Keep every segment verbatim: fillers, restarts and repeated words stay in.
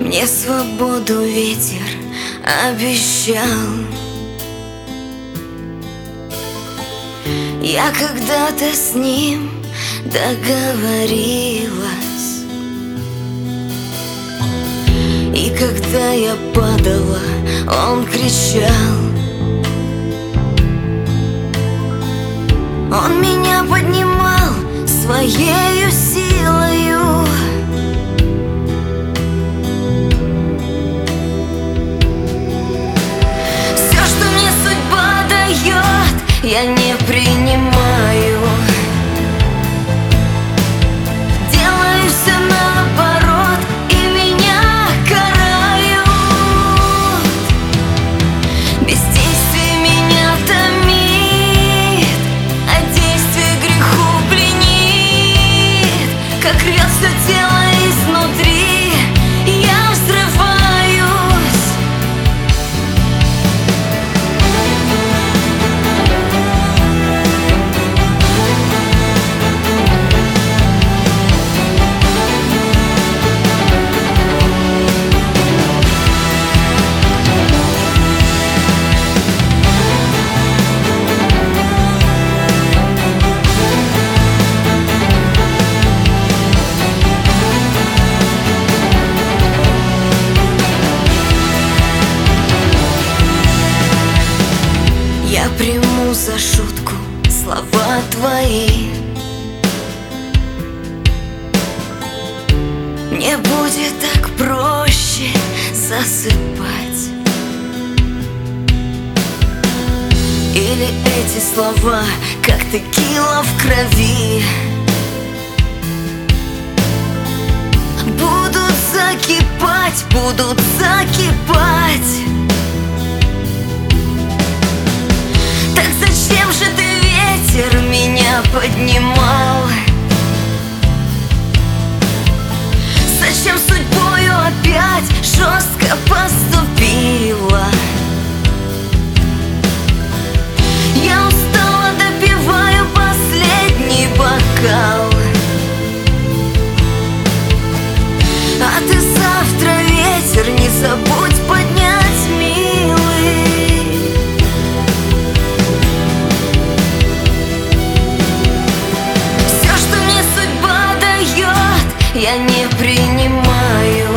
Мне свободу ветер обещал. Я когда-то с ним договорилась, и когда я падала, он кричал. Он меня поднимал своею силою. Все, что мне судьба дает, я не принимаю. Делаю все наоборот, и меня карают. Бездействие меня томит, а действие греху пленит. Как рвется тело изнутри, я взрываюсь. Я приму за шутку слова твои. Мне будет так проще засыпать. Или эти слова, как текила в крови, будут закипать, будут закипать. Так зачем же ты, ветер, меня поднимал? Зачем судьбою опять жестко поступила? Я устала, допиваю последний бокал. А ты завтра, ветер, не забудь поднять, милый. Я не принимаю.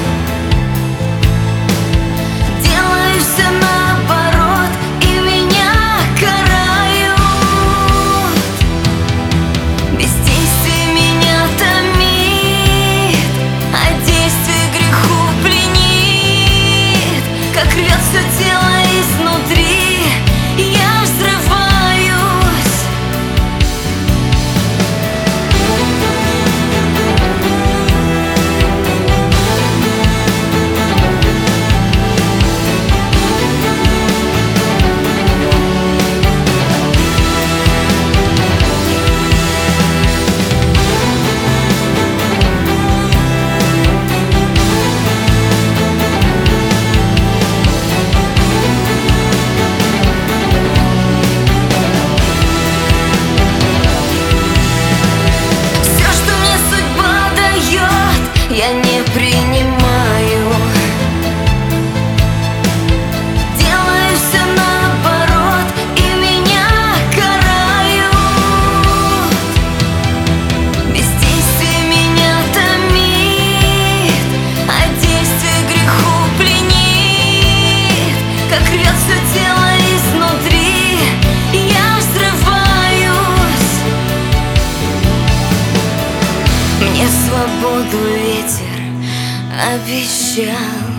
Делаю все наоборот, и меня карают. Бездействие меня томит, а действие греху пленит. Как рвется тело изнутри, я взрываюсь. Я не принимаю. Делаю все наоборот, и меня карают. Бездействие меня томит, а действие греху пленит. Как рвется тело изнутри, я взрываюсь. Мне свободу ветер обещал.